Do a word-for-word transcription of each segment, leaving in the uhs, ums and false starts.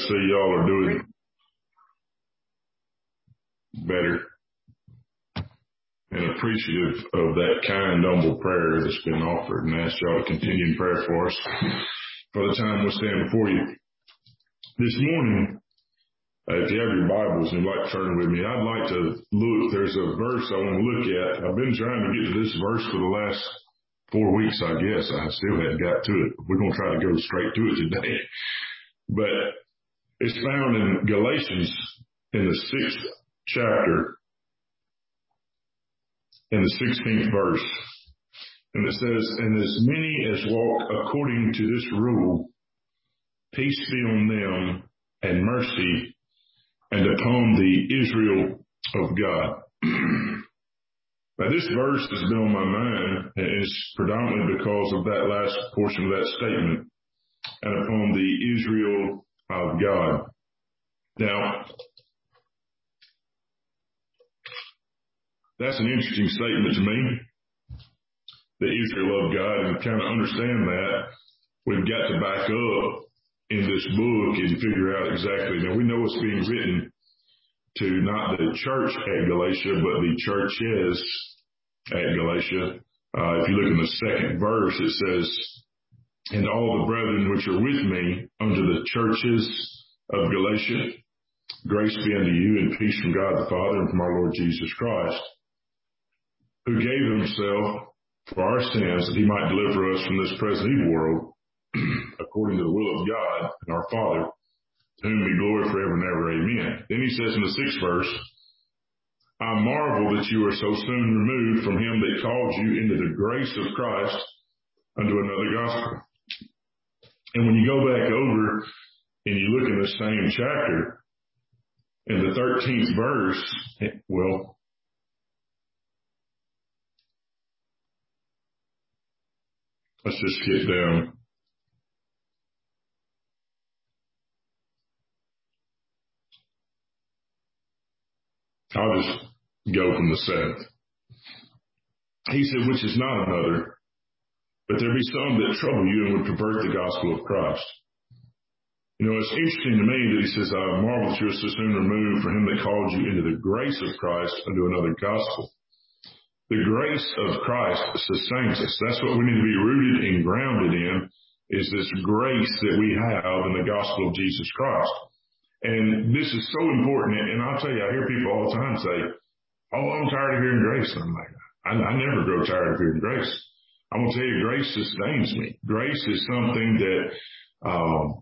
see y'all are doing better and appreciative of that kind, humble prayer that's been offered, and ask y'all to continue in prayer for us for the time we stand before you. This morning, uh, if you have your Bibles and you'd like to turn with me, I'd like to look, there's a verse I want to look at. I've been trying to get to this verse for the last four weeks, I guess. I still hadn't got to it. We're going to try to go straight to it today. But it's found in Galatians in the sixth chapter, in the sixteenth verse. And it says, and as many as walk according to this rule, peace be on them and mercy and upon the Israel of God. Now this verse has been on my mind, and it's predominantly because of that last portion of that statement, and upon the Israel of God. Now, that's an interesting statement to me, the Israel of God, and kind of understand that. We've got to back up in this book and figure out exactly. Now, we know it's being written to not the church at Galatia, but the churches at Galatia. Uh, if you look in the second verse, it says, and all the brethren which are with me unto the churches of Galatia, grace be unto you and peace from God the Father and from our Lord Jesus Christ, who gave himself for our sins that he might deliver us from this present evil world, according to the will of God and our Father, to whom be glory forever and ever. Amen. Then he says in the sixth verse, I marvel that you are so soon removed from him that called you into the grace of Christ unto another gospel. And when you go back over and you look in the same chapter, in the thirteenth verse, well, let's just skip down. I'll just go from the seventh. He said, which is not another, but there be some that trouble you and would pervert the gospel of Christ. You know, it's interesting to me that he says, I marvel that you are so soon removed from him that called you into the grace of Christ unto another gospel. The grace of Christ sustains us. That's what we need to be rooted and grounded in, is this grace that we have in the gospel of Jesus Christ. And this is so important. And I'll tell you, I hear people all the time say, oh, I'm tired of hearing grace. And I'm like, I, I never grow tired of hearing grace. I'm going to tell you, grace sustains me. Grace is something that um,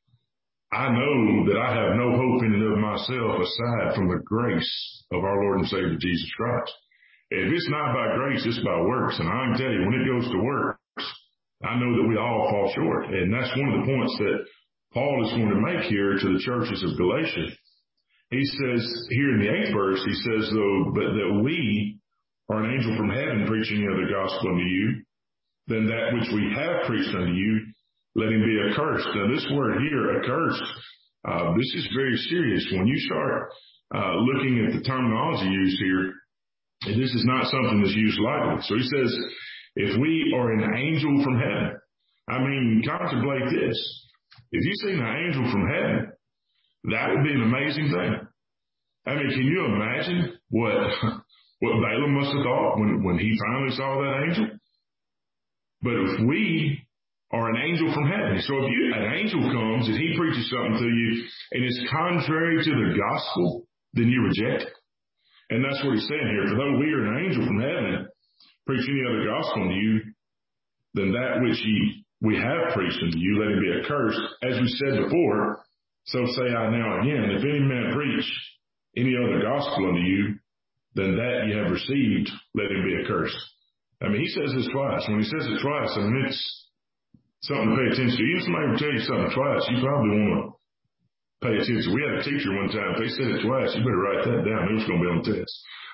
I know that I have no hope in and of myself aside from the grace of our Lord and Savior Jesus Christ. If it's not by grace, it's by works. And I can tell you, when it goes to works, I know that we all fall short. And that's one of the points that Paul is going to make here to the churches of Galatia. He says here in the eighth verse, he says, though, but that we are an angel from heaven preaching the gospel unto you, then that which we have preached unto you, let him be accursed. Now this word here, accursed, uh, this is very serious. When you start uh, looking at the terminology used here, this is not something that's used lightly. So he says, if we are an angel from heaven, I mean, contemplate this. If you see an angel from heaven, that would be an amazing thing. I mean, can you imagine what what Balaam must have thought when, when he finally saw that angel? But if we are an angel from heaven, so if you, an angel comes and he preaches something to you and it's contrary to the gospel, then you reject it. And that's what he's saying here. For though we are an angel from heaven, preach any other gospel to you, then that which ye, we have preached unto you, let it be accursed. As we said before, so say I now again, if any man preach any other gospel unto you, then that ye have received, let him be accursed. I mean, he says this twice. When he says it twice, I mean, it's something to pay attention to. Even somebody will tell you something twice, you probably want to pay attention. We had a teacher one time, if they said it twice, you better write that down. It was going to be on the test.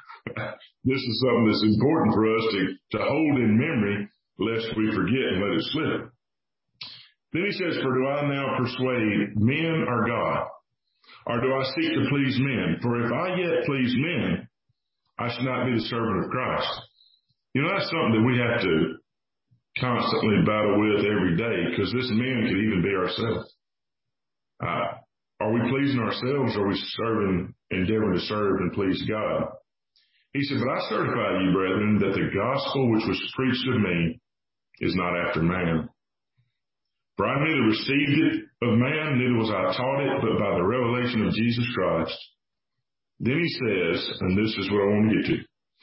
This is something that's important for us to, to hold in memory, lest we forget and let it slip. Then he says, for do I now persuade men or God? Or do I seek to please men? For if I yet please men, I should not be the servant of Christ. You know, that's something that we have to constantly battle with every day, because this men could even be ourselves. Uh, are Are we pleasing ourselves, or are we serving, endeavoring to serve and please God? He said, but I certify you, brethren, that the gospel which was preached of me is not after man. For I neither received it of man, neither was I taught it, but by the revelation of Jesus Christ. Then he says, and this is what I want to get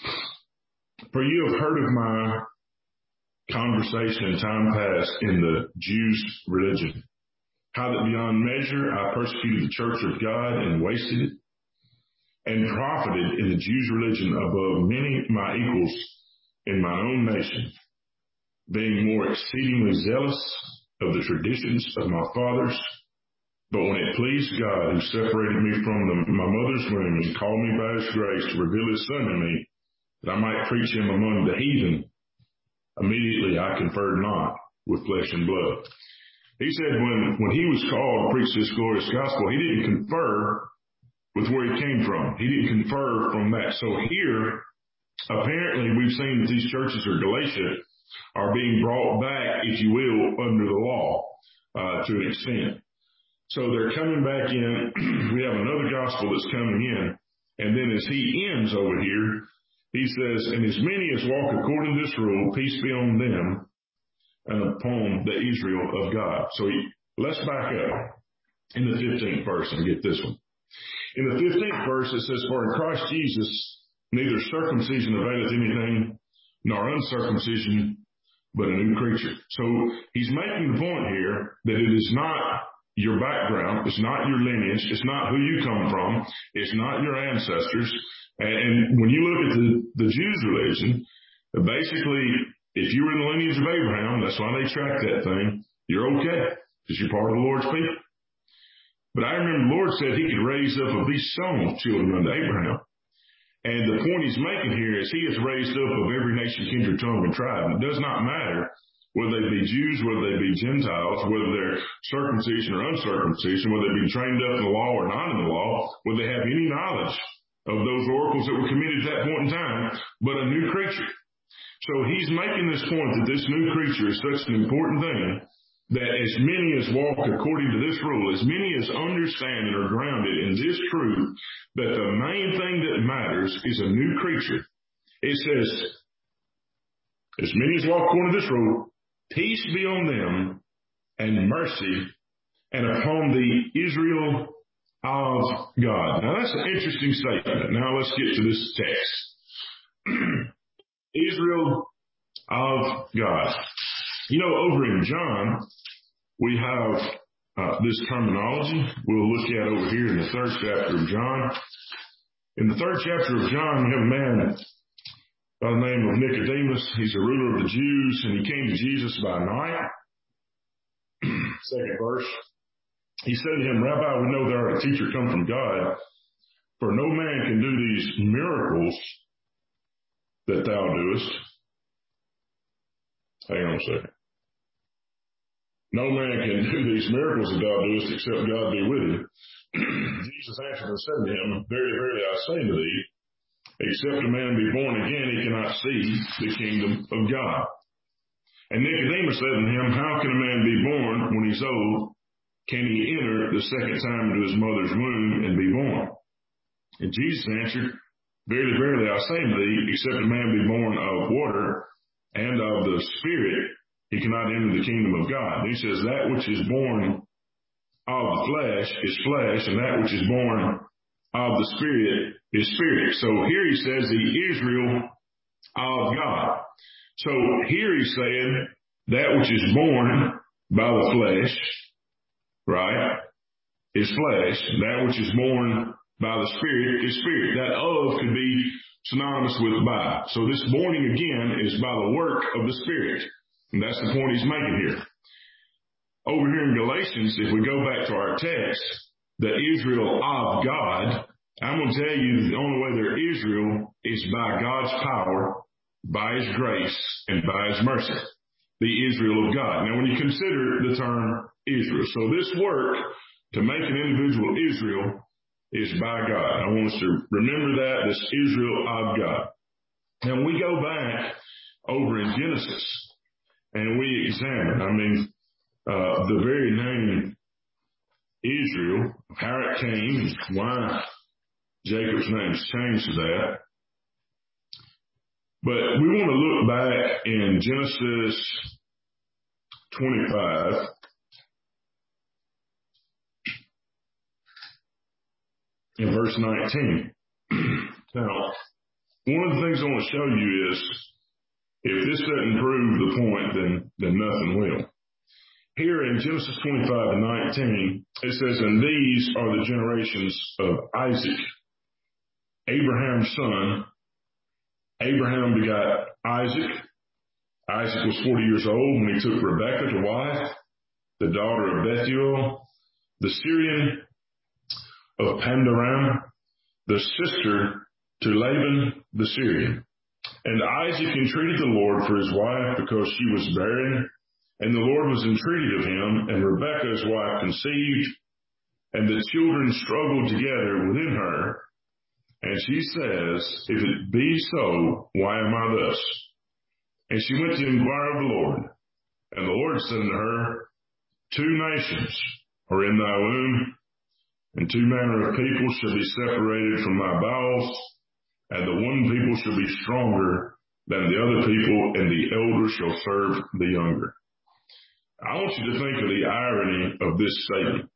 to. For you have heard of my conversation in time past in the Jews' religion, how that beyond measure I persecuted the church of God and wasted it, and profited in the Jews' religion above many of my equals in my own nation, being more exceedingly zealous of the traditions of my fathers. But when it pleased God, who separated me from the, my mother's womb and called me by his grace to reveal his Son in me, that I might preach him among the heathen, immediately I conferred not with flesh and blood. He said when, when he was called to preach this glorious gospel, he didn't confer with where he came from. He didn't confer from that. So here, apparently we've seen that these churches of Galatia are being brought back, if you will, under the law, uh, to an extent. So they're coming back in. We have another gospel that's coming in. And then as he ends over here, he says, and as many as walk according to this rule, peace be on them and upon the Israel of God. So he, let's back up in the fifteenth verse and get this one. In the fifteenth verse, it says, for in Christ Jesus, neither circumcision availeth anything, nor uncircumcision, but a new creature. So he's making the point here that it is not your background, it's not your lineage, it's not who you come from, it's not your ancestors. And when you look at the, the Jews' religion, basically, if you were in the lineage of Abraham, that's why they track that thing, you're okay, because you're part of the Lord's people. But I remember the Lord said he could raise up of these stones children unto Abraham. And the point he's making here is he has raised up of every nation, kindred, tongue, and tribe. And it does not matter whether they be Jews, whether they be Gentiles, whether they're circumcision or uncircumcision, whether they be trained up in the law or not in the law, whether they have any knowledge of those oracles that were committed at that point in time, but a new creature. So he's making this point that this new creature is such an important thing that as many as walk according to this rule, as many as understand and are grounded in this truth, that the main thing that matters is a new creature. It says, as many as walk according to this rule, peace be on them and mercy and upon the Israel of God. Now that's an interesting statement. Now let's get to this text. Israel of God. You know, over in John, we have uh, this terminology we'll look at over here in the third chapter of John. In the third chapter of John, we have a man by the name of Nicodemus. He's a ruler of the Jews, and he came to Jesus by night. Second verse. He said to him, Rabbi, we know thou art a teacher come from God, for no man can do these miracles that thou doest. Hang on a second. No man can do these miracles that thou doest except God be with you. Jesus answered and said to him, Verily, verily, I say to thee, except a man be born again, he cannot see the kingdom of God. And Nicodemus said to him, how can a man be born when he's old? Can he enter the second time into his mother's womb and be born? And Jesus answered, Verily, verily, I say to thee, except a man be born of water and of the Spirit, he cannot enter the kingdom of God. And he says, that which is born of the flesh is flesh, and that which is born of the Spirit is spirit. So here he says the Israel of God. So here he's saying that which is born by the flesh, right, is flesh. That which is born by the Spirit is spirit. That of could be synonymous with by. So this born again is by the work of the Spirit. And that's the point he's making here. Over here in Galatians, if we go back to our text, the Israel of God, I'm going to tell you the only way they're Israel is by God's power, by his grace, and by his mercy. The Israel of God. Now, when you consider the term Israel, so this work to make an individual Israel is by God. I want us to remember that, this Israel of God. Now, we go back over in Genesis, and we examine, I mean, uh, the very name Israel how it came, why Jacob's name's changed to that. But we want to look back in Genesis twenty-five. In verse nineteen. Now, one of the things I want to show you is, if this doesn't prove the point, then, then nothing will. Here in Genesis twenty-five and nineteen, it says, and these are the generations of Isaac, Abraham's son. Abraham begot Isaac. Isaac was forty years old when he took Rebekah to wife, the daughter of Bethuel, the Syrian of Pandaram, the sister to Laban the Syrian. And Isaac entreated the Lord for his wife because she was barren, and the Lord was entreated of him, and Rebekah his wife conceived, and the children struggled together within her. And she says, if it be so, why am I thus? And she went to inquire of the Lord. And the Lord said unto her, two nations are in thy womb, and two manner of people shall be separated from thy bowels, and the one people shall be stronger than the other people, and the elder shall serve the younger. I want you to think of the irony of this statement.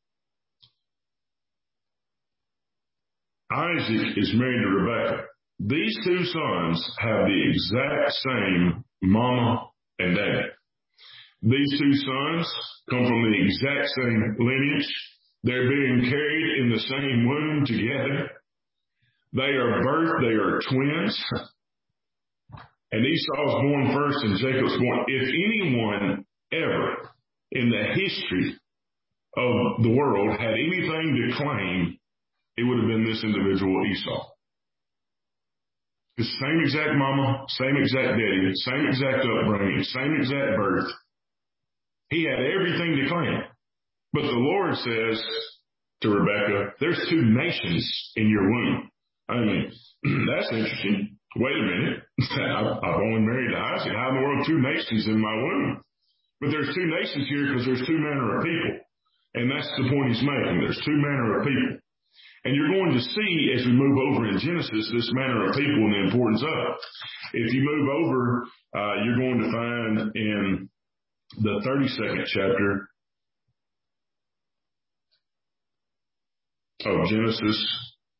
Isaac is married to Rebekah. These two sons have the exact same mama and daddy. These two sons come from the exact same lineage. They're being carried in the same womb together. They are birthed, they are twins. And Esau was born first and Jacob was born. If anyone ever in the history of the world had anything to claim, it would have been this individual, Esau. The same exact mama, same exact daddy, same exact upbringing, same exact birth. He had everything to claim. But the Lord says to Rebekah, there's two nations in your womb. I mean, that's interesting. Wait a minute. I've only married Isaac. How in the world two nations in my womb? But there's two nations here because there's two manner of people. And that's the point he's making. There's two manner of people. And you're going to see as we move over in Genesis this manner of people and the importance of it. If you move over, uh, you're going to find in the thirty-second chapter of Genesis,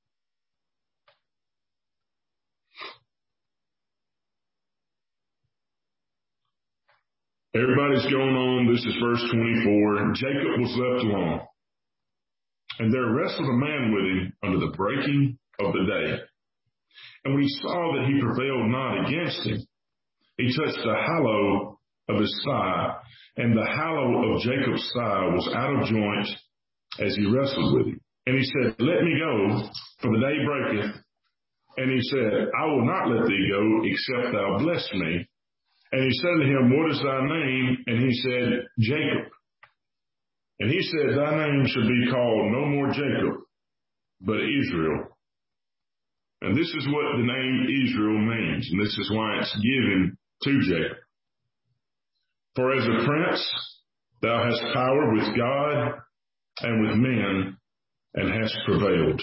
everybody's going on. This is verse twenty-four. Jacob was left alone. And there wrestled a man with him under the breaking of the day. And when he saw that he prevailed not against him, he touched the hollow of his thigh, and the hollow of Jacob's thigh was out of joint as he wrestled with him. And he said, let me go, for the day breaketh. And he said, I will not let thee go, except thou bless me. And he said to him, what is thy name? And he said, Jacob. And he said, thy name shall be called no more Jacob, but Israel. And this is what the name Israel means, and this is why it's given to Jacob. For as a prince, thou hast power with God and with men, and hast prevailed.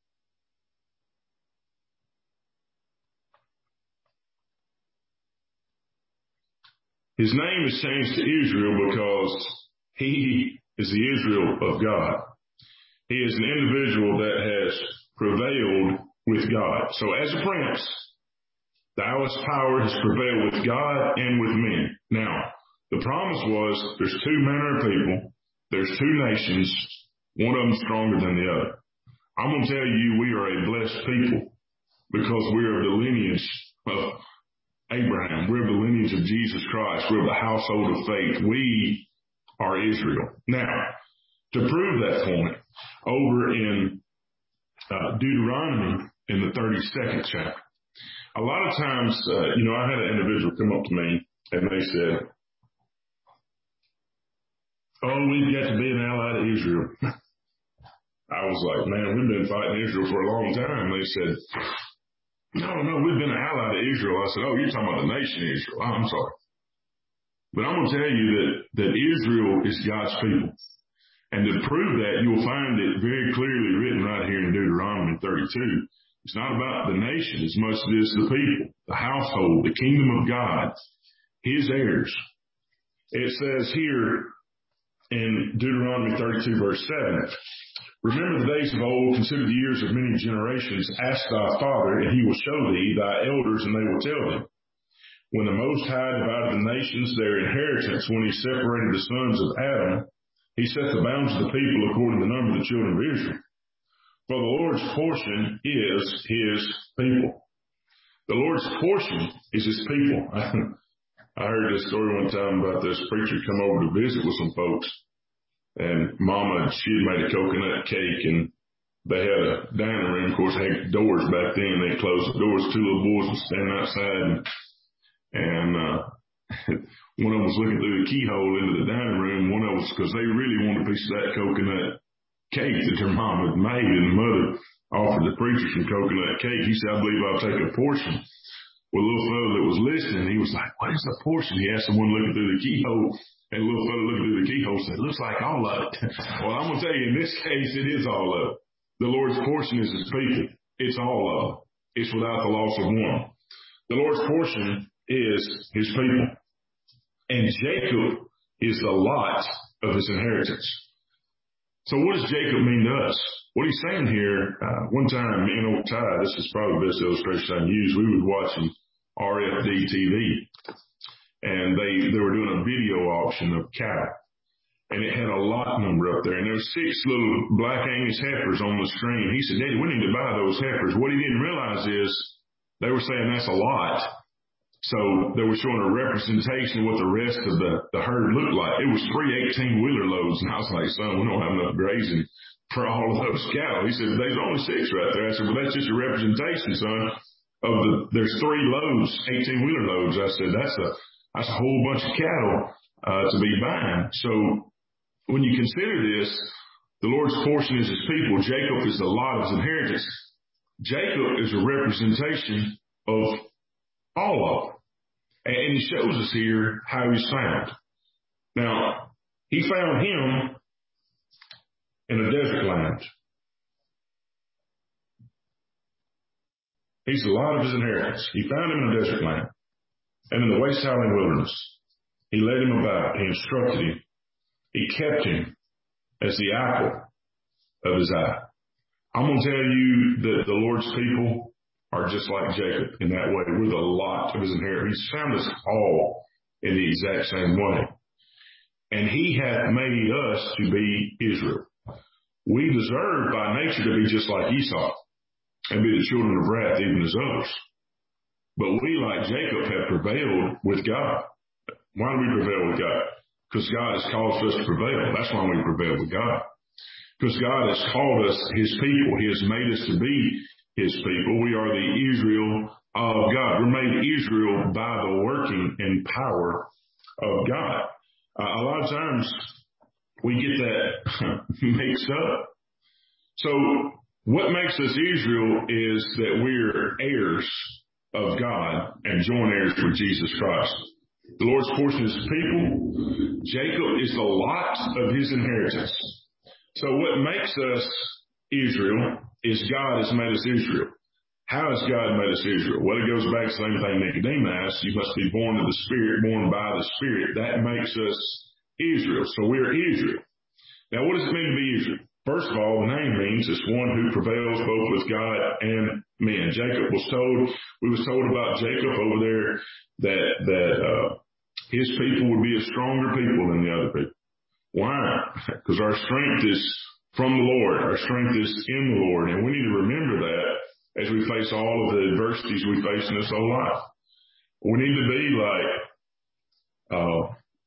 His name is changed to Israel because he is the Israel of God. He is an individual that has prevailed with God. So as a prince, thou hast power has prevailed with God and with men. Now, the promise was there's two manner of people, there's two nations, one of them stronger than the other. I'm going to tell you, we are a blessed people because we are the lineage of Abraham. We're the lineage of Jesus Christ. We're the household of faith. We are Israel. Now, to prove that point, over in uh, Deuteronomy in the thirty-second chapter, a lot of times, uh, you know, I had an individual come up to me and they said, oh, we've got to be an ally to Israel. I was like, man, we've been fighting Israel for a long time. They said, no, no, we've been an ally to Israel. I said, oh, you're talking about the nation Israel. Oh, I'm sorry. But I'm going to tell you that, that Israel is God's people. And to prove that, you'll find it very clearly written right here in Deuteronomy thirty-two. It's not about the nation as much as it is the people, the household, the kingdom of God, his heirs. It says here in Deuteronomy thirty-two, verse seven, remember the days of old, consider the years of many generations. Ask thy father, and he will show thee, thy elders, and they will tell thee. When the Most High divided the nations their inheritance, when he separated the sons of Adam, he set the bounds of the people according to the number of the children of Israel. For the Lord's portion is his people. The Lord's portion is his people. I heard this story one time about this preacher come over to visit with some folks. And Mama, she had made a coconut cake, and they had a dining room. Of course, they had doors back then. They closed the doors. Two little boys were standing outside, and, and uh, one of them was looking through the keyhole into the dining room. One of them was, because they really wanted a piece of that coconut cake that their mom had made, and the mother offered the preacher some coconut cake. He said, I believe I'll take a portion. Well, the little fellow that was listening, he was like, what is a portion? He asked someone looking through the keyhole, and the little fellow looking through the keyhole said, looks like all of it. Well, I'm going to tell you, in this case, it is all of it. The Lord's portion is his people. It's all of it. It's without the loss of one. The Lord's portion is his people. And Jacob is the lot of his inheritance. So what does Jacob mean to us? What he's saying here, uh, one time me and old Ty, this is probably the best illustration I can use, we was watching R F D T V, and they, they were doing a video auction of cattle, and it had a lot number up there, and there were six little black Angus heifers on the screen. He said, Daddy, we need to buy those heifers. What he didn't realize is they were saying that's a lot. So they were showing a representation of what the rest of the, the herd looked like. It was three eighteen-wheeler loads. And I was like, son, we don't have enough grazing for all of those cattle. He said, there's only six right there. I said, well, that's just a representation, son, of the, there's three loads, eighteen-wheeler loads. I said, that's a, that's a whole bunch of cattle uh, to be buying. So when you consider this, the Lord's portion is his people. Jacob is the lot of his inheritance. Jacob is a representation of all of them. And he shows us here how he's found. Now, he found him in a desert land. He's the lot of his inheritance. He found him in a desert land and in the waste-howling wilderness. He led him about. He instructed him. He kept him as the apple of his eye. I'm going to tell you that the Lord's people are just like Jacob in that way. We're the lot of his inheritance. He's found us all in the exact same way. And he hath made us to be Israel. We deserve by nature to be just like Esau and be the children of wrath even as others. But we, like Jacob, have prevailed with God. Why do we prevail with God? Because God has caused us to prevail. That's why we prevail with God. Because God has called us his people. He has made us to be his people. We are the Israel of God. We're made Israel by the working and power of God. Uh, a lot of times we get that mixed up. So what makes us Israel is that we're heirs of God and joint heirs with Jesus Christ. The Lord's portion is his people. Jacob is the lot of his inheritance. So what makes us Israel is God has made us Israel. How has God made us Israel? Well, it goes back to the same thing Nicodemus asked. You must be born of the Spirit, born by the Spirit. That makes us Israel. So we're Israel. Now, what does it mean to be Israel? First of all, the name means it's one who prevails both with God and men. Jacob was told, we was told about Jacob over there that, that, uh, his people would be a stronger people than the other people. Why? Because our strength is from the Lord. Our strength is in the Lord. And we need to remember that as we face all of the adversities we face in this whole life. We need to be like uh,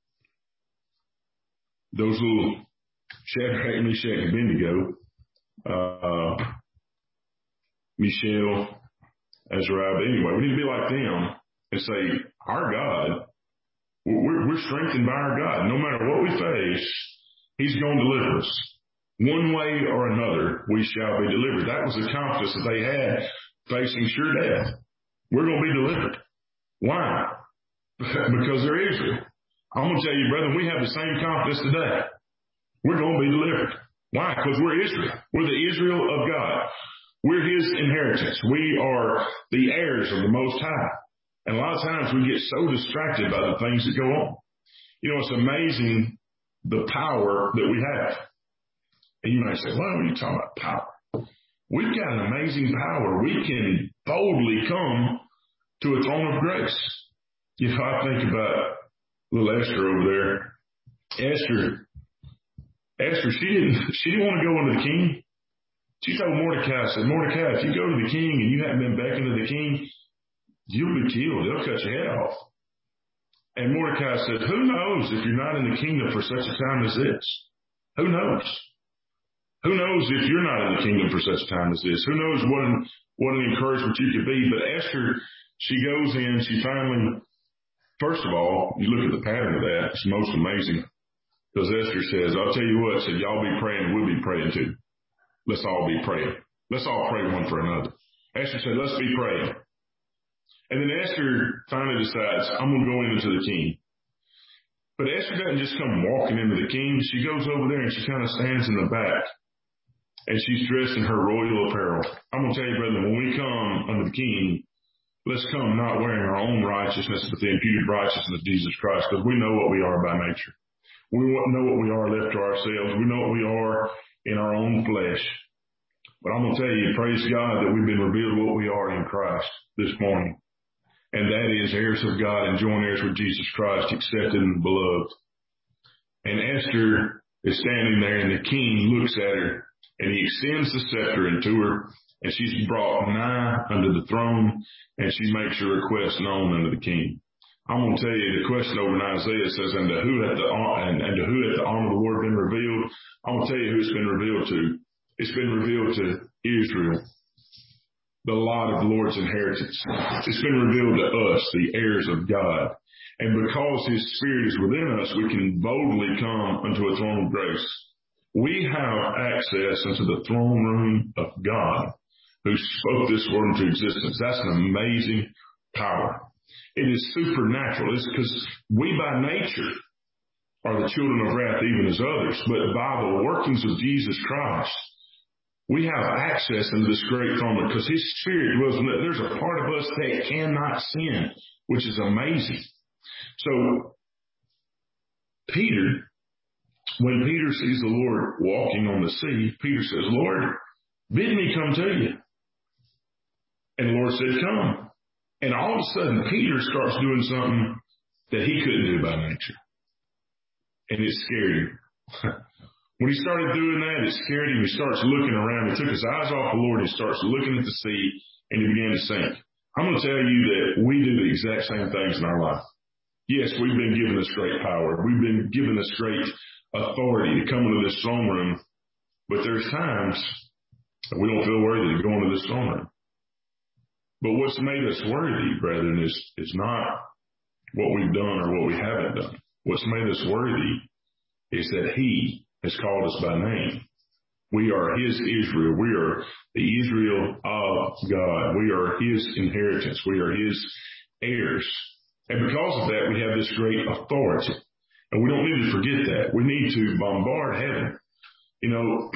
those little Shadrach, Meshach, and Abednego, uh, Mishael, Azariah. Anyway, we need to be like them and say, our God, we're, we're strengthened by our God. No matter what we face, he's going to deliver us. One way or another, we shall be delivered. That was the confidence that they had facing sure death. We're going to be delivered. Why? Because they're Israel. I'm going to tell you, brethren, we have the same confidence today. We're going to be delivered. Why? Because we're Israel. We're the Israel of God. We're his inheritance. We are the heirs of the Most High. And a lot of times we get so distracted by the things that go on. You know, it's amazing the power that we have. And you might say, well, what are you talking about power? We've got an amazing power. We can boldly come to a throne of grace. You know, I think about little Esther over there. Esther, Esther, she didn't, she didn't want to go into the king. She told Mordecai, said, Mordecai, if you go to the king and you haven't been beckoned to the king, you'll be killed. They'll cut your head off. And Mordecai said, who knows if you're not in the kingdom for such a time as this? Who knows? Who knows if you're not in the kingdom for such a time as this? Who knows what an, what an encouragement you could be? But Esther, she goes in, she finally, first of all, you look at the pattern of that, it's most amazing. Because Esther says, I'll tell you what, said, y'all be praying, we'll be praying too. Let's all be praying. Let's all pray one for another. Esther said, let's be praying. And then Esther finally decides, I'm going to go into the king. But Esther doesn't just come walking into the king. She goes over there and she kind of stands in the back. And she's dressed in her royal apparel. I'm going to tell you, brother, when we come under the king, let's come not wearing our own righteousness, but the imputed righteousness of Jesus Christ, because we know what we are by nature. We know what we are left to ourselves. We know what we are in our own flesh. But I'm going to tell you, praise God that we've been revealed what we are in Christ this morning. And that is heirs of God and joint heirs with Jesus Christ, accepted and beloved. And Esther is standing there and the king looks at her and he extends the scepter into her and she's brought nigh unto the throne and she makes her request known unto the king. I'm going to tell you the question over in Isaiah says, and to who hath the, and, and to who hath the arm of the Lord been revealed? I'm going to tell you who it's been revealed to. It's been revealed to Israel, the lot of the Lord's inheritance. It's been revealed to us, the heirs of God. And because his spirit is within us, we can boldly come unto a throne of grace. We have access into the throne room of God who spoke this world into existence. That's an amazing power. It is supernatural. It's because we by nature are the children of wrath even as others, but by the workings of Jesus Christ, we have access into this great throne because his spirit dwells in it. There's a part of us that cannot sin, which is amazing. So Peter, when Peter sees the Lord walking on the sea, Peter says, Lord, bid me come to you. And the Lord said, come. And all of a sudden, Peter starts doing something that he couldn't do by nature. And it scared him. When he started doing that, it scared him. He starts looking around. He took his eyes off the Lord. He starts looking at the sea, and he began to sink. I'm going to tell you that we do the exact same things in our life. Yes, we've been given this great power. We've been given this great authority to come into this throne room. But there's times that we don't feel worthy to go into this throne room. But what's made us worthy, brethren, is, is not what we've done or what we haven't done. What's made us worthy is that he has called us by name. We are his Israel. We are the Israel of God. We are his inheritance. We are his heirs. And because of that, we have this great authority. And we don't need to forget that. We need to bombard heaven. You know,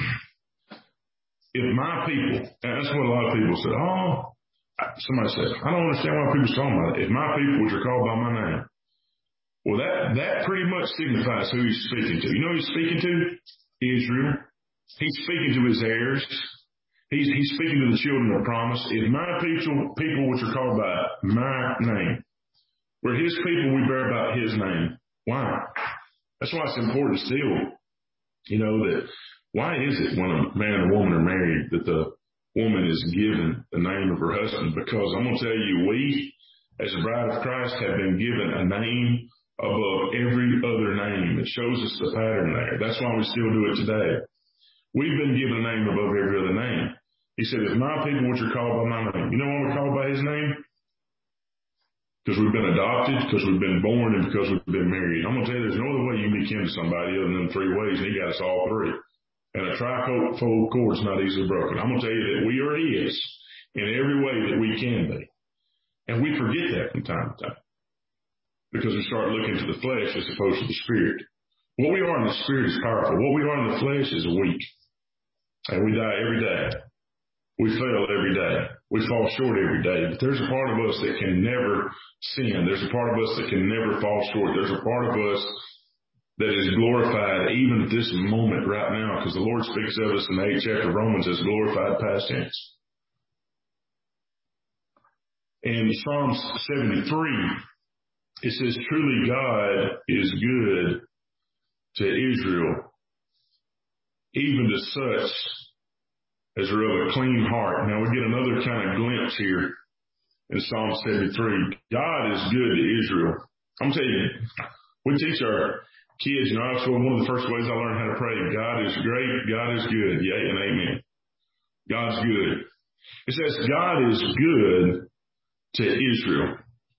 if my people, and that's what a lot of people say, oh, somebody said, I don't understand why people's talking about it. If my people, which are called by my name. Well, that, that pretty much signifies who he's speaking to. You know who he's speaking to? Israel. He's speaking to his heirs. He's, he's speaking to the children of promise. If my people, people which are called by my name, we're his people, we bear about his name. Why? That's why it's important still, you know, that why is it when a man and a woman are married that the woman is given the name of her husband? Because I'm going to tell you, we, as a bride of Christ, have been given a name above every other name. It shows us the pattern there. That's why we still do it today. We've been given a name above every other name. He said, if my people which are called by my name, you know why we're called by his name? Because we've been adopted, because we've been born, and because we've been married. I'm going to tell you, there's no other way you can be kin to somebody other than three ways, and he got us all three. And a trifold cord is not easily broken. I'm going to tell you that we are his in every way that we can be. And we forget that from time to time. Because we start looking to the flesh as opposed to the spirit. What we are in the spirit is powerful. What we are in the flesh is weak. And we die every day. We fail every day. We fall short every day. But there's a part of us that can never sin. There's a part of us that can never fall short. There's a part of us that is glorified even at this moment right now, because the Lord speaks of us in the eighth chapter of Romans as glorified past tense. In Psalms seventy-three, it says, truly God is good to Israel, even to such as are of a clean heart. Now we get another kind of glimpse here in Psalm seventy-three. God is good to Israel. I'm telling you, we teach our kids, you know, one of the first ways I learned how to pray, God is great, God is good, yea and amen. God's good. It says God is good to Israel.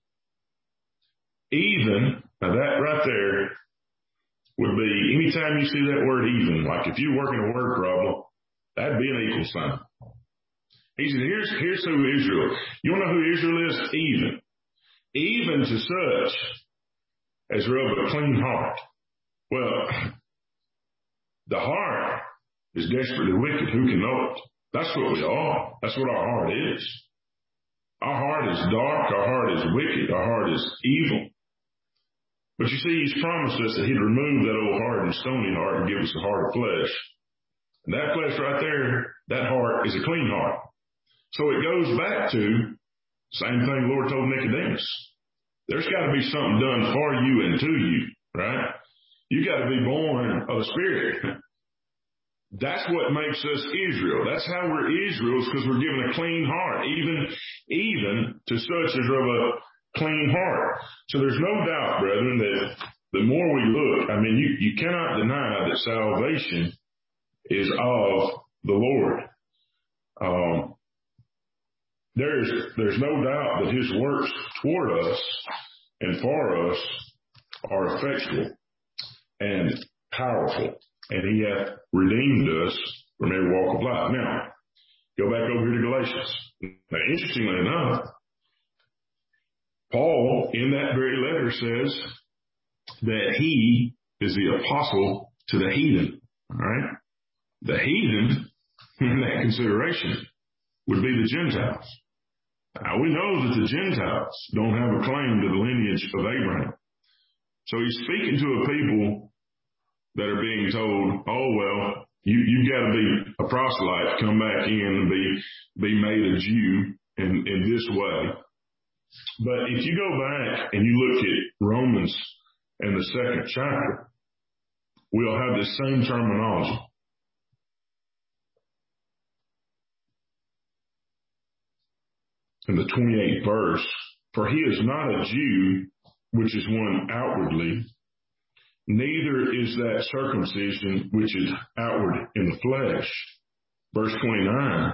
Even, now that right there would be, anytime you see that word even, like if you're working a word problem, that'd be an equal sign. He said, here's, here's who Israel. You want to know who Israel is? Even. Even to such as are of a clean heart. Well, the heart is desperately wicked. Who can know it? That's what we are. That's what our heart is. Our heart is dark. Our heart is wicked. Our heart is evil. But you see, He's promised us that He'd remove that old hard and stony heart and give us a heart of flesh. And that flesh right there, that heart is a clean heart. So it goes back to the same thing the Lord told Nicodemus. There's got to be something done for you and to you, right? You got to be born of the Spirit. That's what makes us Israel. That's how we're Israel, is because we're given a clean heart, even, even to such as of a clean heart. So there's no doubt, brethren, that the more we look, I mean, you, you cannot deny that salvation is of the Lord. Um, there's, there's no doubt that His works toward us and for us are effectual and powerful, and He hath redeemed us from every walk of life. Now, go back over here to Galatians. Now, interestingly enough, Paul, in that very letter, says that he is the apostle to the heathen. All right? The heathen, in that consideration, would be the Gentiles. Now, we know that the Gentiles don't have a claim to the lineage of Abraham. So he's speaking to a people that are being told, oh, well, you, you've got to be a proselyte, come back in and be, be made a Jew in, in this way. But if you go back and you look at Romans and the second chapter, we'll have the same terminology. In the twenty-eighth verse, for he is not a Jew, which is one outwardly, neither is that circumcision which is outward in the flesh. Verse twenty-nine,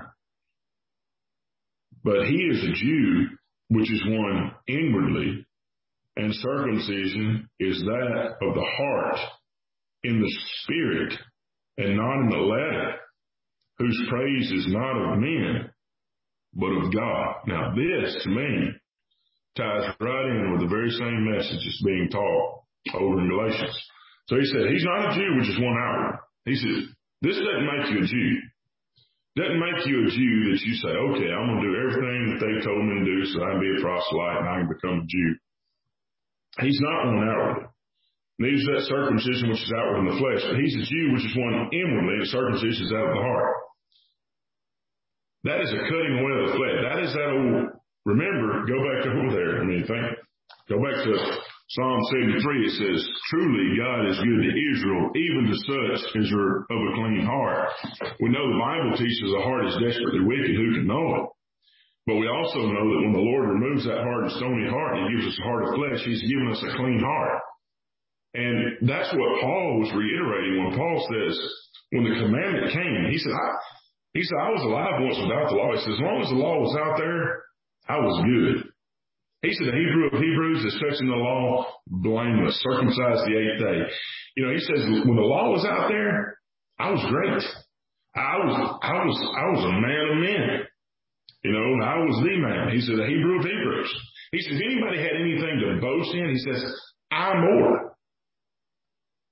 but he is a Jew, which is one inwardly, and circumcision is that of the heart, in the spirit, and not in the letter, whose praise is not of men, but of God. Now this, to me, ties right in with the very same message that's being taught over in Galatians. So he said, he's not a Jew, which is one outward. He said, this doesn't make you a Jew. Doesn't make you a Jew that you say, okay, I'm going to do everything that they told me to do so I can be a proselyte and I can become a Jew. He's not one outwardly. Neither is that circumcision which is outward in the flesh, but he's a Jew which is one inwardly, and circumcision is out of the heart. That is a cutting away of the flesh. That is that old, remember, go back to over there. I mean, think, go back to Psalm seventy-three. It says, truly God is good to Israel, even to such as are of a clean heart. We know the Bible teaches the heart is desperately wicked. Who can know it? But we also know that when the Lord removes that hard and stony heart and He gives us a heart of flesh, He's given us a clean heart. And that's what Paul was reiterating when Paul says, when the commandment came, he said, I, He said, I was alive once without the law. He said, as long as the law was out there, I was good. He said, the Hebrew of Hebrews is touching the law, blameless, circumcised the eighth day. You know, he says, when the law was out there, I was great. I was, I was, I was a man of men. You know, I was the man. He said, the Hebrew of Hebrews. He said, if anybody had anything to boast in, he says, I'm more.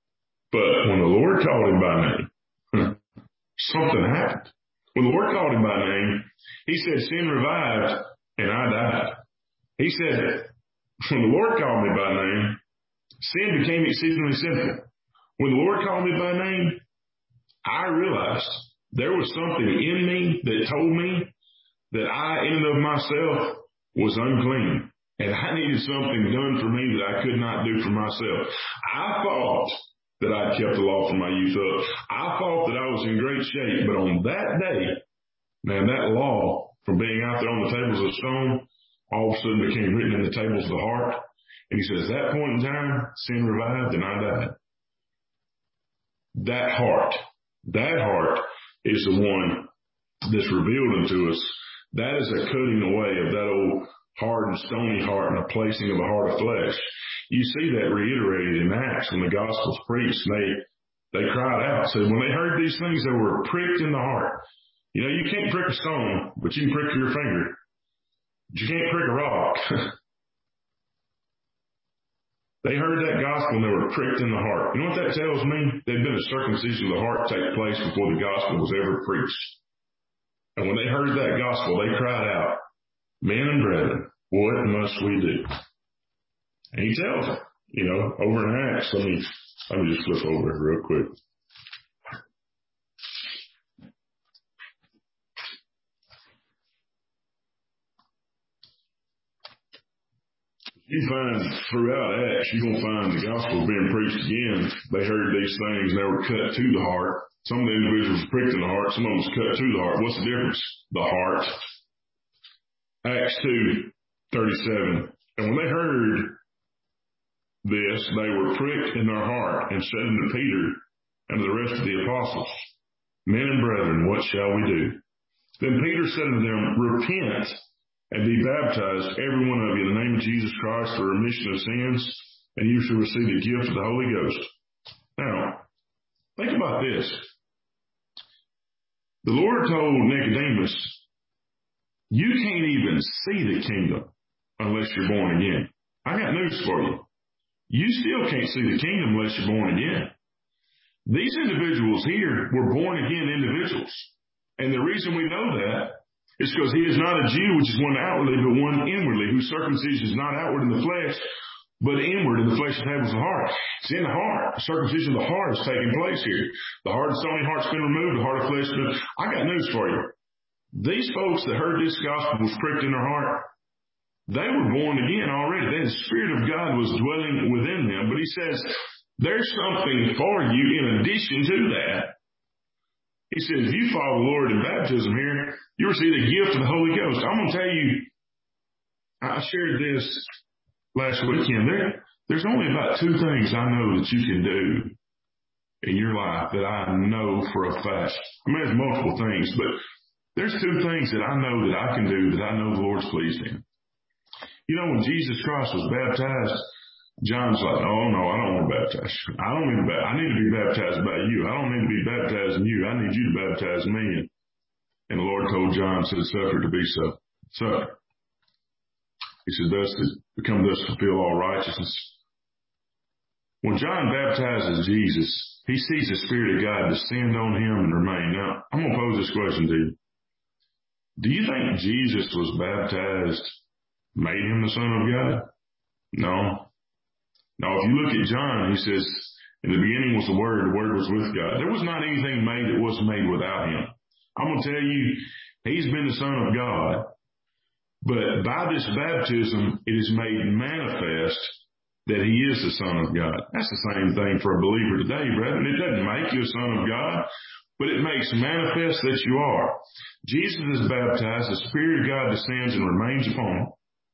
But when the Lord called him by name, something happened. When the Lord called him by name, he said, sin revived and I died. He said, when the Lord called me by name, sin became exceedingly sinful. When the Lord called me by name, I realized there was something in me that told me that I, in and of myself, was unclean. And I needed something done for me that I could not do for myself. I thought that I'd kept the law from my youth up. I thought that I was in great shape. But on that day, man, that law from being out there on the tables of stone, all of a sudden became written in the tables of the heart. And he says, at that point in time, sin revived and I died. That heart, that heart is the one that's revealed unto us. That is a cutting away of that old hard and stony heart and a placing of a heart of flesh. You see that reiterated in Acts when the gospel's preached. They, they cried out, said when they heard these things, they were pricked in the heart. You know, you can't prick a stone, but you can prick your finger. But you can't prick a rock. They heard that gospel and they were pricked in the heart. You know what that tells me? There'd been a circumcision of the heart take place before the gospel was ever preached. And when they heard that gospel, they cried out, men and brethren, what must we do? And he tells them, you know, over in Acts, let me, let me just flip over it real quick. You find throughout Acts, you're going to find the gospel being preached again. They heard these things and they were cut to the heart. Some of the individuals were pricked in the heart. Some of them was cut to the heart. What's the difference? The heart. Acts two thirty-seven. And when they heard this, they were pricked in their heart and said unto Peter and to the rest of the apostles, men and brethren, what shall we do? Then Peter said unto them, repent and be baptized, every one of you, in the name of Jesus Christ for remission of sins, and you shall receive the gift of the Holy Ghost. Now, think about this. The Lord told Nicodemus, you can't even see the kingdom unless you're born again. I got news for you. You still can't see the kingdom unless you're born again. These individuals here were born again individuals. And the reason we know that is because he is not a Jew, which is one outwardly, but one inwardly, whose circumcision is not outward in the flesh, but inward in the flesh and tables of the heart. It's in the heart. The circumcision of the heart is taking place here. The hard and stony heart's been removed. The heart of flesh has been. I got news for you. These folks that heard this gospel was pricked in their heart. They were born again already. The Spirit of God was dwelling within them. But he says, there's something for you in addition to that. He says, if you follow the Lord in baptism here, you receive the gift of the Holy Ghost. I'm going to tell you, I shared this last weekend. There, there's only about two things I know that you can do in your life that I know for a fact. I mean, there's multiple things, but there's two things that I know that I can do that I know the Lord's pleased in. You know, when Jesus Christ was baptized, John's like, oh, no, I don't want to baptize. I don't need to, I need to be baptized by you. I don't need to be baptizing you. I need you to baptize me. And, and the Lord told John, said, suffer to be so. Suffer. He said, thus to become thus to fulfill all righteousness. When John baptizes Jesus, he sees the Spirit of God descend on him and remain. Now, I'm going to pose this question to you. Do you think Jesus was baptized made him the Son of God? No. Now, if you look at John, he says, in the beginning was the Word, the Word was with God. There was not anything made that wasn't made without him. I'm going to tell you, he's been the Son of God, but by this baptism, it is made manifest that he is the Son of God. That's the same thing for a believer today, brethren. It doesn't make you a son of God, but it makes manifest that you are. Jesus is baptized, the Spirit of God descends and remains upon him.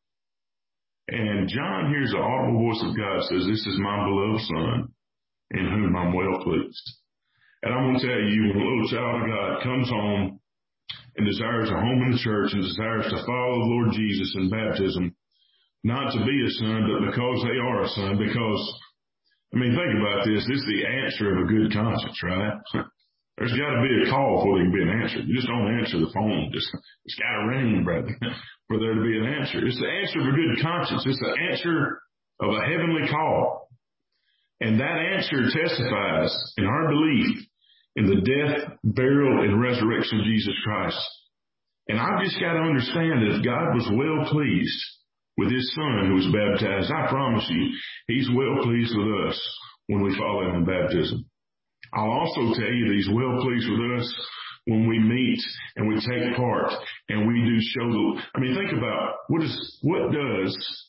And John hears the audible voice of God, says, this is my beloved Son, in whom I'm well pleased. And I'm going to tell you, when a little child of God comes home and desires a home in the church and desires to follow the Lord Jesus in baptism, not to be a son, but because they are a son, because, I mean, think about this. This is the answer of a good conscience, right? There's got to be a call before there can be an answer. You just don't answer the phone. Just, it's got to ring, brother, for there to be an answer. It's the answer of a good conscience. It's the answer of a heavenly call. And that answer testifies in our belief in the death, burial, and resurrection of Jesus Christ. And I've just got to understand that if God was well pleased with his son who was baptized, I promise you, he's well pleased with us when we follow him in baptism. I'll also tell you that he's well pleased with us when we meet and we take part and we do show the, I mean, think about what is, what does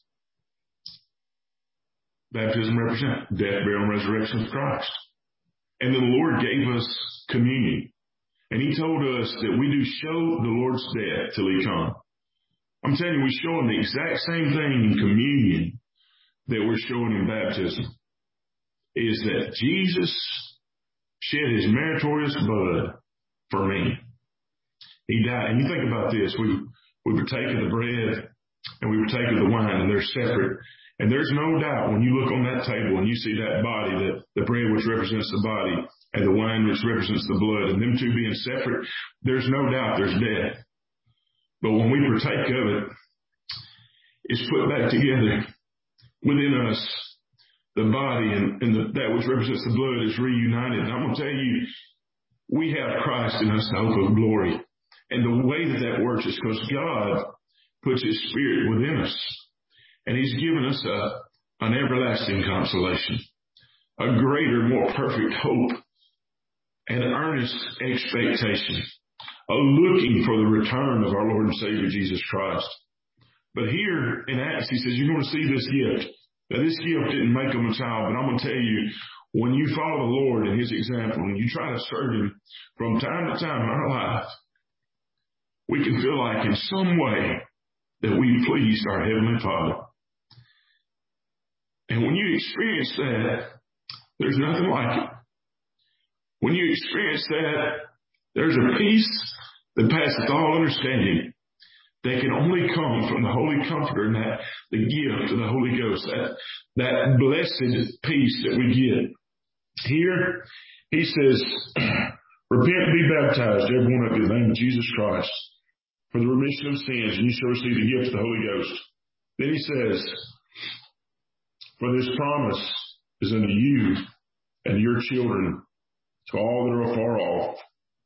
baptism represent? Death, burial, and resurrection of Christ. And then the Lord gave us communion. And he told us that we do show the Lord's death till he come. I'm telling you, we're showing the exact same thing in communion that we're showing in baptism. Is that Jesus shed his meritorious blood for me. He died. And you think about this. We, we partake of the bread and we partake of the wine, and they're separate. And there's no doubt when you look on that table and you see that body, that the bread which represents the body and the wine which represents the blood, and them two being separate, there's no doubt there's death. But when we partake of it, it's put back together within us. The body and, and the, that which represents the blood is reunited. And I'm going to tell you, we have Christ in us, the hope of glory. And the way that that works is because God puts his Spirit within us. And he's given us a, an everlasting consolation, a greater, more perfect hope, and an earnest expectation, a looking for the return of our Lord and Savior Jesus Christ. But here in Acts, he says, you're going to see this gift. Now, this gift didn't make him a child, but I'm going to tell you, when you follow the Lord and his example, when you try to serve him from time to time in our life, we can feel like in some way that we pleased our Heavenly Father. And when you experience that, there's nothing like it. When you experience that, there's a peace that passeth all understanding that can only come from the Holy Comforter and that the gift of the Holy Ghost, that, that blessed peace that we get. Here, he says, repent and be baptized, every one of you, in the name of Jesus Christ, for the remission of sins, and you shall receive the gift of the Holy Ghost. Then he says, for this promise is unto you and your children, to all that are afar off,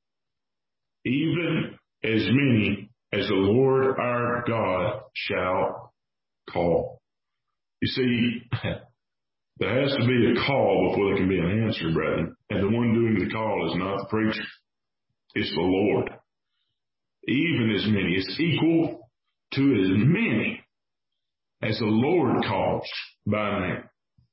even as many as the Lord our God shall call. You see, there has to be a call before there can be an answer, brethren. And the one doing the call is not the preacher. It's the Lord. Even as many. It's equal to as many as the Lord calls by name.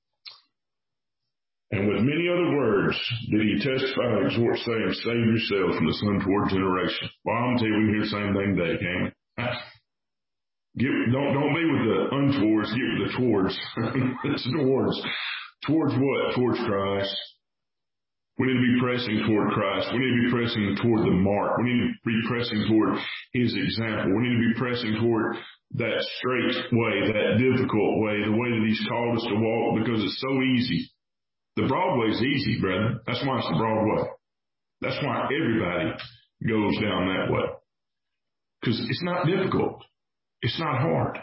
And with many other words did he testify and exhort, saying, save yourselves from the untoward generation. Well, I'm telling you, we can hear the same thing today, can't we? Get, don't, don't be with the untowards, get with the towards. It's towards. Towards what? Towards Christ. We need to be pressing toward Christ. We need to be pressing toward the mark. We need to be pressing toward his example. We need to be pressing toward that straight way, that difficult way, the way that he's called us to walk, because it's so easy. The broad way is easy, brethren. That's why it's the broad way. That's why everybody goes down that way. Because it's not difficult. It's not hard.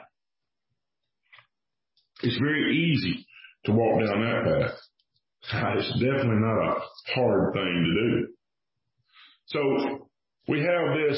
It's very easy to walk down that path. It's definitely not a hard thing to do. So we have this.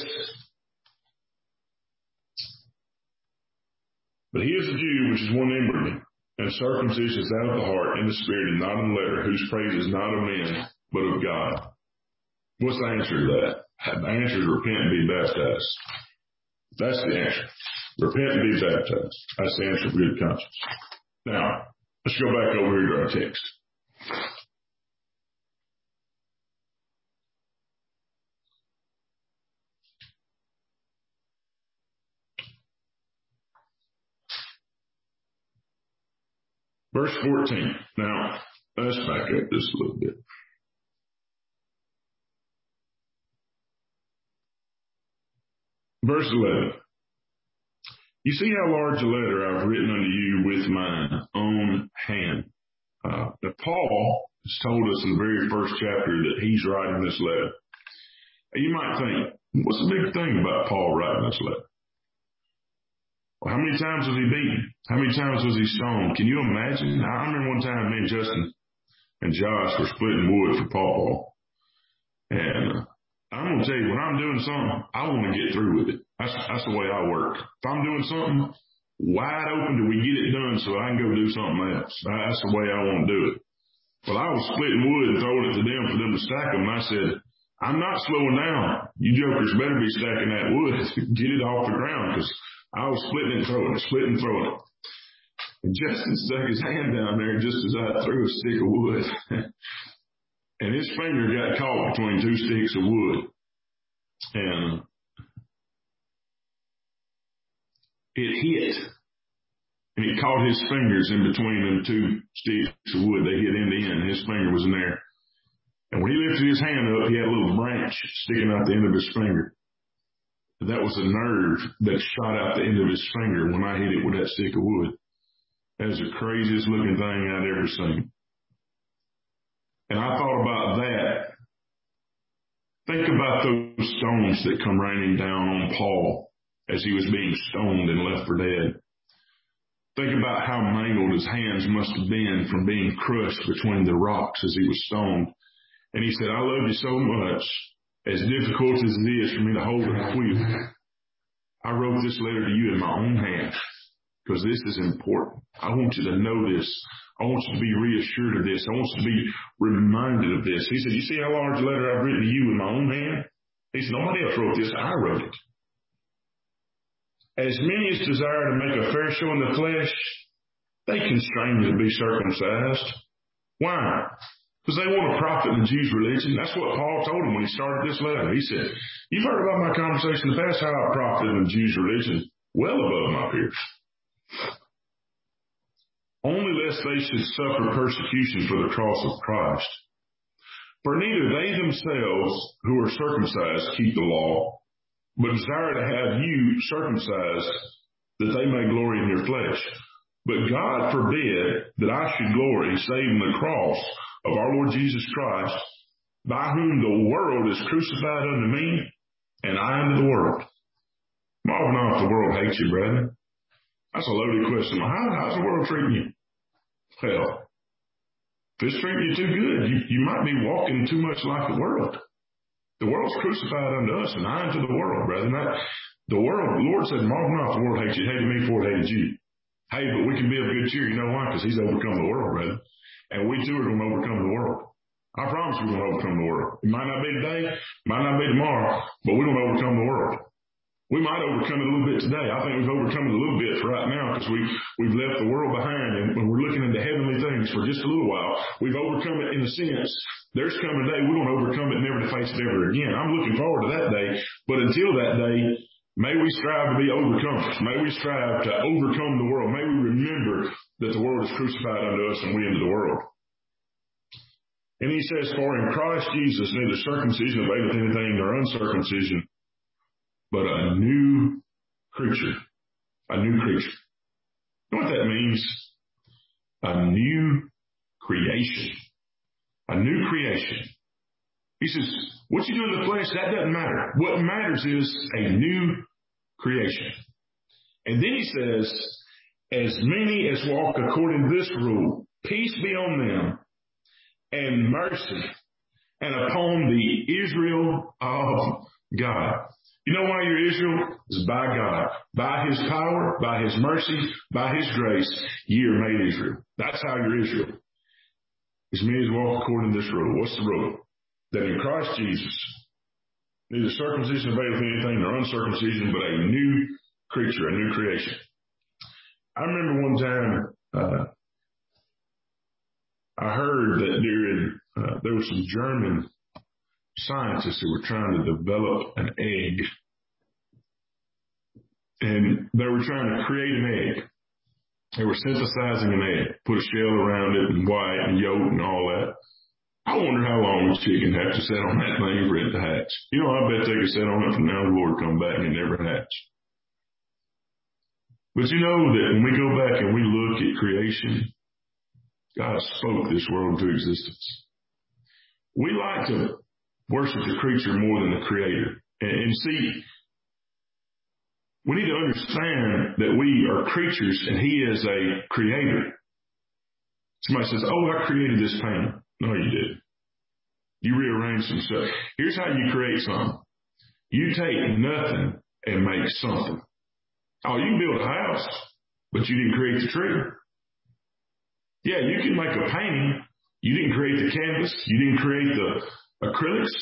But he is a Jew, which is one inwardly, and circumcision is out of the heart, in the spirit, and not in the letter, whose praise is not of men, but of God. What's the answer to that? The answer is repent and be baptized. That's the answer. Repent and be baptized. That's the answer for good conscience. Now, let's go back over here to our text. Verse fourteen. Now, let's back up just a little bit. Verse eleven. You see how large a letter I've written unto you with mine own hand. Uh, Paul has told us in the very first chapter that he's writing this letter. And you might think, what's the big thing about Paul writing this letter? Well, how many times was he beaten? How many times was he stoned? Can you imagine? I remember one time me and Justin and Josh were splitting wood for Pawpaw. And uh, I'm going to tell you, when I'm doing something, I want to get through with it. That's, that's the way I work. If I'm doing something, wide open till we get it done so I can go do something else. That's the way I want to do it. Well, I was splitting wood and throwing it to them for them to stack them. And I said, I'm not slowing down. You jokers better be stacking that wood. Get it off the ground, because I was splitting and throwing it, splitting and throwing it. And Justin stuck his hand down there just as I threw a stick of wood. And his finger got caught between two sticks of wood. And it hit. And it caught his fingers in between them two sticks of wood. They hit end to end. His finger was in there. And when he lifted his hand up, he had a little branch sticking out the end of his finger. That was a nerve that shot out the end of his finger when I hit it with that stick of wood. That was the craziest looking thing I'd ever seen. And I thought about that. Think about those stones that come raining down on Paul as he was being stoned and left for dead. Think about how mangled his hands must have been from being crushed between the rocks as he was stoned. And he said, I love you so much, as difficult as it is for me to hold a quill. I wrote this letter to you in my own hand, because this is important. I want you to know this. I want you to be reassured of this. I want you to be reminded of this. He said, you see how large a letter I've written to you in my own hand? He said, nobody else wrote this. I wrote it. As many as desire to make a fair show in the flesh, they constrain you to be circumcised. Why? Because they want to profit in the Jews' religion. That's what Paul told them when he started this letter. He said, you've heard about my conversation in the past, how I profited in the Jews' religion, well above my peers. Only lest they should suffer persecution for the cross of Christ. For neither they themselves who are circumcised keep the law, but desire to have you circumcised, that they may glory in your flesh. But God forbid that I should glory save in the cross of our Lord Jesus Christ, by whom the world is crucified unto me, and I unto the world. Marvel not if the world hates you, brethren. That's a loaded question. How, how's the world treating you? Well, if it's treating you too good, you, you might be walking too much like the world. The world's crucified unto us, and I unto the world, brethren. That, the world, the Lord said, marvel not if the world hates you. It hated me before it hated you. Hey, but we can be of good cheer. You know why? Because he's overcome the world, brethren. And we too are going to overcome the world. I promise we're going to overcome the world. It might not be today, might not be tomorrow, but we're going to overcome the world. We might overcome it a little bit today. I think we've overcome it a little bit for right now, because we've, we've left the world behind, and when we're looking into heavenly things for just a little while, we've overcome it in a sense. There's coming a day we're going to overcome it, never to face it ever again. I'm looking forward to that day, but until that day, may we strive to be overcomers. May we strive to overcome the world. May we remember that the world is crucified unto us and we unto the world. And he says, for in Christ Jesus neither circumcision availeth anything nor uncircumcision, but a new creature. A new creature. You know what that means? A new creation. A new creation. He says, what you do in the flesh, that doesn't matter. What matters is a new creation. And then he says, as many as walk according to this rule, peace be on them, and mercy, and upon the Israel of God. You know why you're Israel? It's by God. By his power, by his mercy, by his grace, ye are made Israel. That's how you're Israel. As many as walk according to this rule. What's the rule? That in Christ Jesus, neither circumcision availeth anything nor uncircumcision, but a new creature, a new creation. I remember one time uh, I heard that during, uh, there were some German scientists who were trying to develop an egg. And they were trying to create an egg. They were synthesizing an egg, put a shell around it and white and yolk and all that. I wonder how long a chicken have to sit on that thing for it to hatch. You know, I bet they could sit on it from now to the Lord come back and it never hatch. But you know that when we go back and we look at creation, God spoke this world into existence. We like to worship the creature more than the creator. And, and see, we need to understand that we are creatures and he is a creator. Somebody says, oh, I created this painting. No, you didn't. You rearranged some stuff. Here's how you create something. You take nothing and make something. Oh, you can build a house, but you didn't create the tree. Yeah, you can make a painting. You didn't create the canvas. You didn't create the acrylics.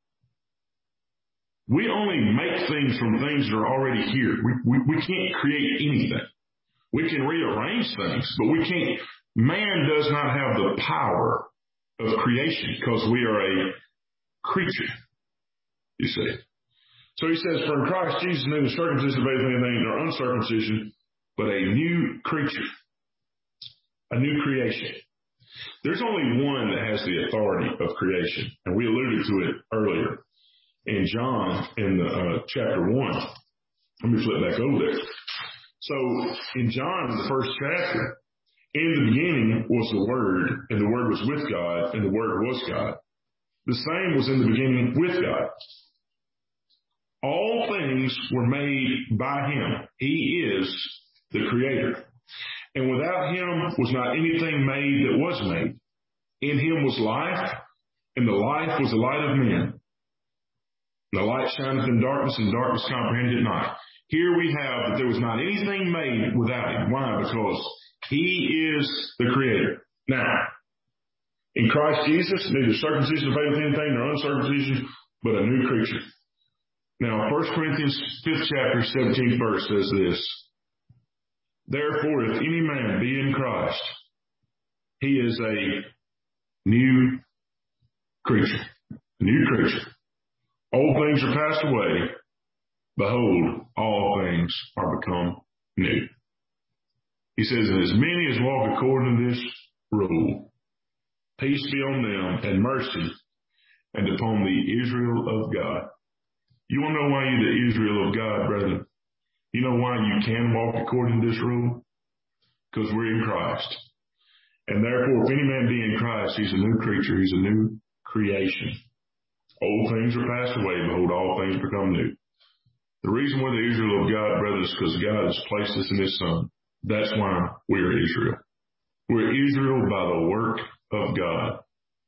We only make things from things that are already here. We, we, we can't create anything. We can rearrange things, but we can't. Man does not have the power of creation because we are a creature, you see. So he says, for in Christ Jesus neither circumcision availeth anything nor uncircumcision, but a new creature, a new creation. There's only one that has the authority of creation, and we alluded to it earlier in John in the, uh, chapter one. Let me flip back over there. So in John, the first chapter, in the beginning was the Word, and the Word was with God, and the Word was God. The same was in the beginning with God. All things were made by Him. He is the Creator. And without Him was not anything made that was made. In Him was life, and the life was the light of men. The light shineth in darkness, and darkness comprehended it not. Here we have that there was not anything made without Him. Why? Because He is the Creator. Now, in Christ Jesus, neither circumcision availeth anything nor uncircumcision, but a new creature. Now, First Corinthians fifth chapter, seventeenth verse says this. Therefore, if any man be in Christ, he is a new creature. A new creature. Old things are passed away. Behold, all things are become new. He says, and as many as walk according to this rule, peace be on them and mercy and upon the Israel of God. You want to know why you're the Israel of God, brethren? You know why you can walk according to this rule? Because we're in Christ. And therefore, if any man be in Christ, he's a new creature. He's a new creation. Old things are passed away. Behold, all things become new. The reason we're the Israel of God, brothers, is because God has placed us in His Son. That's why we're Israel. We're Israel by the work of God.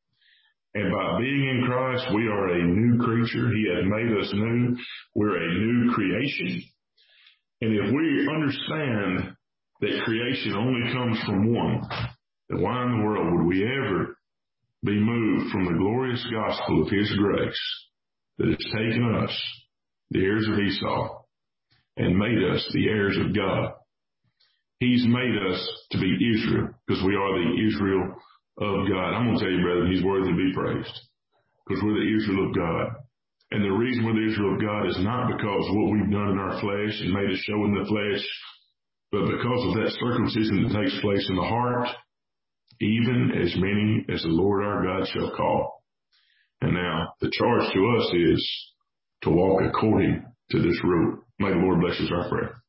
And by being in Christ, we are a new creature. He has made us new. We're a new creation. And if we understand that creation only comes from one, then why in the world would we ever be moved from the glorious gospel of His grace that has taken us, the heirs of Esau, and made us the heirs of God? He's made us to be Israel because we are the Israel of God. I'm going to tell you, brother, He's worthy to be praised because we're the Israel of God. And the reason we're the Israel of God is not because of what we've done in our flesh and made us show in the flesh, but because of that circumcision that takes place in the heart, even as many as the Lord our God shall call. And now the charge to us is to walk according to this rule. May the Lord bless us our prayer.